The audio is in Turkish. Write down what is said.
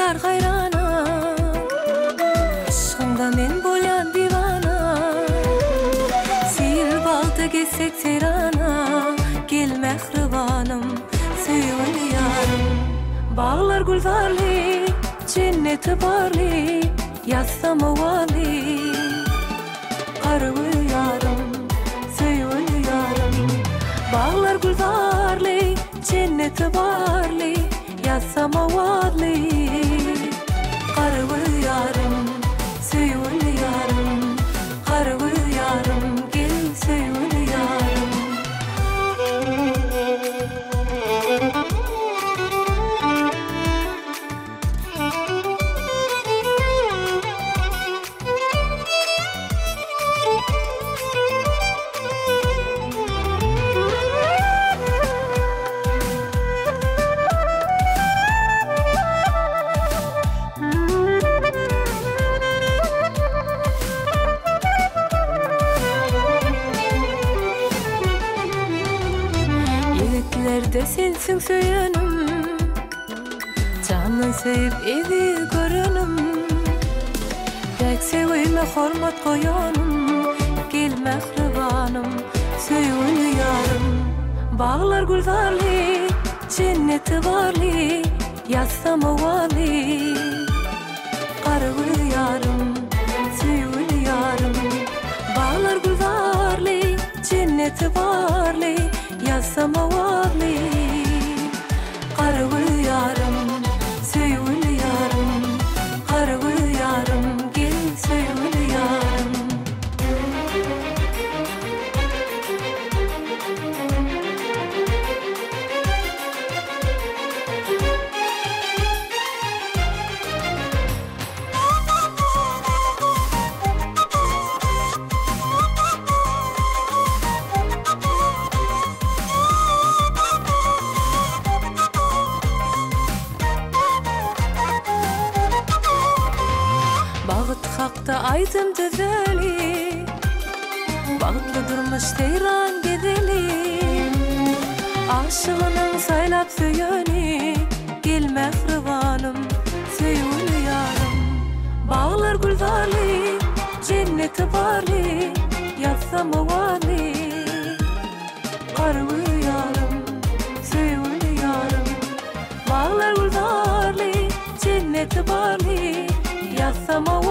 yar hayrana, aşkında men bolyan divana. Sil balda gezsek serana, gel mehribanım, söýgün yarım. Bağlar gülzarly, cenneti barly, yazsam owaly. Garwy yarım, söýgün yarım. Bağlar gülzarly, cenneti barly, yazsam owaly. Garwy yarım, söýgün yarım. Garwy yarım, gel söýgün yarım. Yigitlerde sensiň söýenim, janyň söýüp evi görünim. Tek sevime hormat koýanym, gel mehribanım, söýgün yarım. Bağlar gülzarly, cenneti barly, yazsam owaly. Garwy yarım, söýgün yarım. Bağlar gülzarly, cenneti barly, yazsam owaly. Garwy yarım, söýgün yarım. Garwy yarım, gel söýgün yarım. Bagyt hakda aýdym düzeli, bagtly durmuş teýran gedeli. Aşygynyň saýlap söýeni, gel mehribanım, söýgün yarım. Bağlar gülzarly, cenneti barly, yazsam owaly. Garwy yarım, söýgün yarım. Bağlar gülzarly, cenneti barly, yazsam owaly.